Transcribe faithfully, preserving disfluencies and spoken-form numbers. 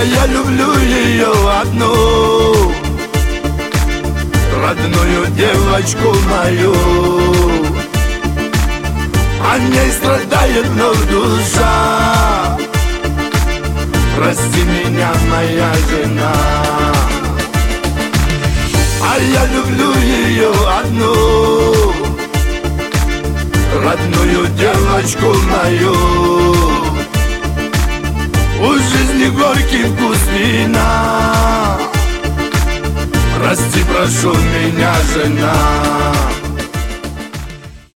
А я люблю ее одну, родную девочку мою. О ней страдает вновь душа. Прости меня, моя жена. А я люблю ее одну, родную девочку мою. У жизни горький вкус вина. Прости, прошу меня, жена.